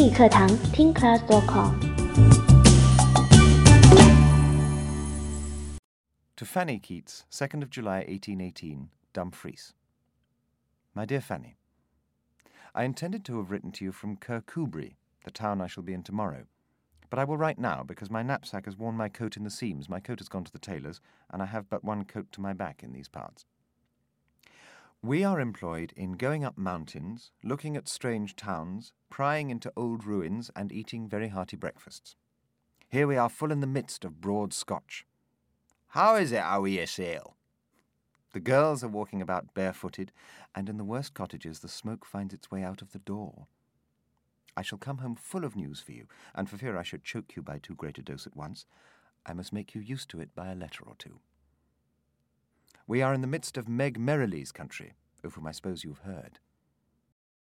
语课堂 TeenClass.com。 To Fanny Keats, 2nd of July 1818, Dumfries. My dear Fanny, I intended to have written to you from Kirkcudbright, the town I shall be in tomorrow, but I will write now because my knapsack has worn my coat in the seams. My coat has gone to the tailor's, and I have but one coat to my back in these parts. We are employed in going up mountains, looking at strange towns, prying into old ruins, and eating very hearty breakfasts. Here we are full in the midst of broad Scotch. How is it how ye sail? The girls are walking about barefooted, and in the worst cottages the smoke finds its way out of the door. I shall come home full of news for you, and for fear I should choke you by too great a dose at once, I must make you used to it by a letter or two. We are in the midst of Meg Merrilies' country, of whom I suppose you have heard.